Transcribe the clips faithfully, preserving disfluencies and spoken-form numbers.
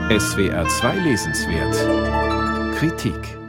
S W R zwei Lesenswert Kritik.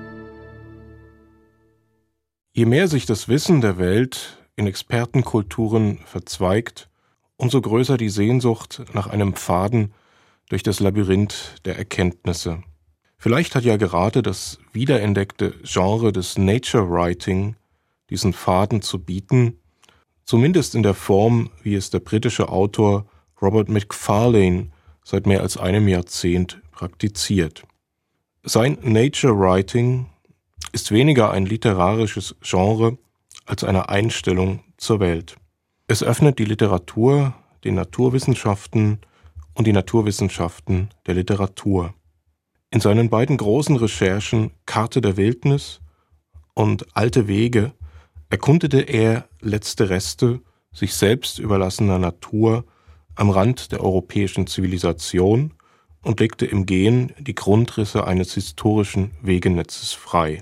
Je mehr sich das Wissen der Welt in Expertenkulturen verzweigt, umso größer die Sehnsucht nach einem Pfaden durch das Labyrinth der Erkenntnisse. Vielleicht hat ja gerade das wiederentdeckte Genre des Nature Writing diesen Pfaden zu bieten, zumindest in der Form, wie es der britische Autor Robert Macfarlane seit mehr als einem Jahrzehnt praktiziert. Sein Nature Writing ist weniger ein literarisches Genre als eine Einstellung zur Welt. Es öffnet die Literatur den Naturwissenschaften und die Naturwissenschaften der Literatur. In seinen beiden großen Recherchen Karte der Wildnis und Alte Wege erkundete er letzte Reste sich selbst überlassener Natur am Rand der europäischen Zivilisation und legte im Gehen die Grundrisse eines historischen Wegenetzes frei.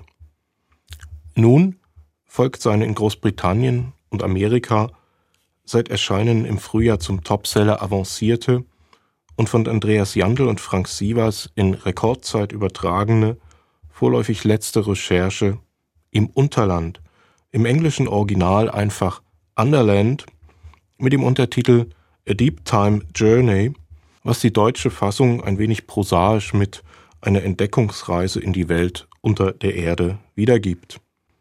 Nun folgt seine in Großbritannien und Amerika seit Erscheinen im Frühjahr zum Topseller avancierte und von Andreas Jandl und Frank Sievers in Rekordzeit übertragene, vorläufig letzte Recherche Im Unterland, im englischen Original einfach Underland, mit dem Untertitel A Deep Time Journey, was die deutsche Fassung ein wenig prosaisch mit einer Entdeckungsreise in die Welt unter der Erde wiedergibt.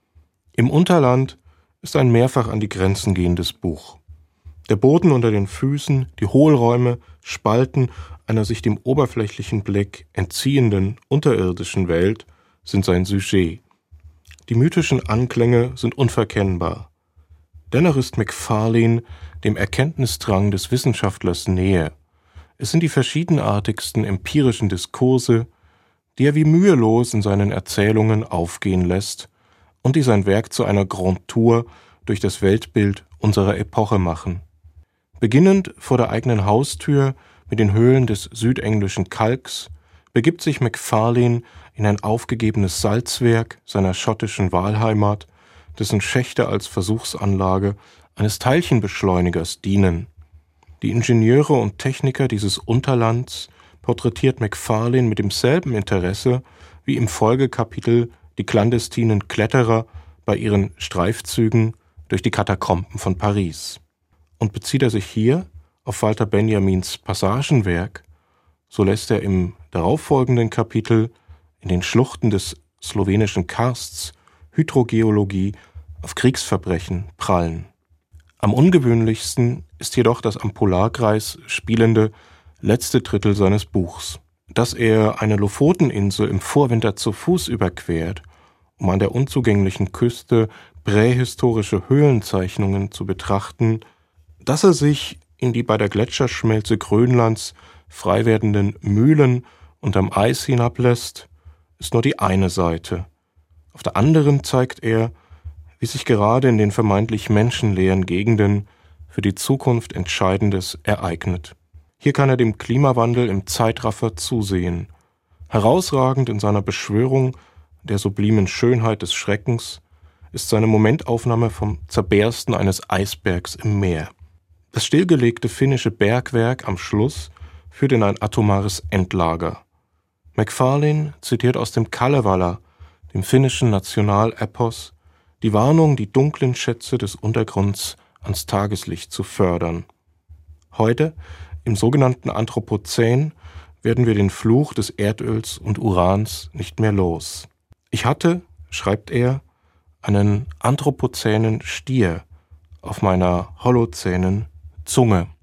Im Unterland ist ein mehrfach an die Grenzen gehendes Buch. Der Boden unter den Füßen, die Hohlräume, Spalten einer sich dem oberflächlichen Blick entziehenden unterirdischen Welt sind sein Sujet. Die mythischen Anklänge sind unverkennbar. Dennoch ist Macfarlane dem Erkenntnisdrang des Wissenschaftlers näher. Es sind die verschiedenartigsten empirischen Diskurse, die er wie mühelos in seinen Erzählungen aufgehen lässt und die sein Werk zu einer Grand Tour durch das Weltbild unserer Epoche machen. Beginnend vor der eigenen Haustür mit den Höhlen des südenglischen Kalks begibt sich Macfarlane in ein aufgegebenes Salzwerk seiner schottischen Wahlheimat, dessen Schächte als Versuchsanlage eines Teilchenbeschleunigers dienen. Die Ingenieure und Techniker dieses Unterlands porträtiert Macfarlane mit demselben Interesse wie im Folgekapitel die clandestinen Kletterer bei ihren Streifzügen durch die Katakomben von Paris. Und bezieht er sich hier auf Walter Benjamins Passagenwerk, so lässt er im darauffolgenden Kapitel in den Schluchten des slowenischen Karsts Hydrogeologie auf Kriegsverbrechen prallen. Am ungewöhnlichsten ist jedoch das am Polarkreis spielende letzte Drittel seines Buchs. Dass er eine Lofoteninsel im Vorwinter zu Fuß überquert, um an der unzugänglichen Küste prähistorische Höhlenzeichnungen zu betrachten, dass er sich in die bei der Gletscherschmelze Grönlands frei werdenden Mühlen unterm Eis hinablässt, ist nur die eine Seite. Auf der anderen zeigt er, wie sich gerade in den vermeintlich menschenleeren Gegenden für die Zukunft Entscheidendes ereignet. Hier kann er dem Klimawandel im Zeitraffer zusehen. Herausragend in seiner Beschwörung der sublimen Schönheit des Schreckens ist seine Momentaufnahme vom Zerbersten eines Eisbergs im Meer. Das stillgelegte finnische Bergwerk am Schluss führt in ein atomares Endlager. Macfarlane zitiert aus dem Kalevala, dem finnischen Nationalepos, die Warnung, die dunklen Schätze des Untergrunds ans Tageslicht zu fördern. Heute, im sogenannten Anthropozän, werden wir den Fluch des Erdöls und Urans nicht mehr los. Ich hatte, schreibt er, einen anthropozänen Stier auf meiner holozänen Zunge.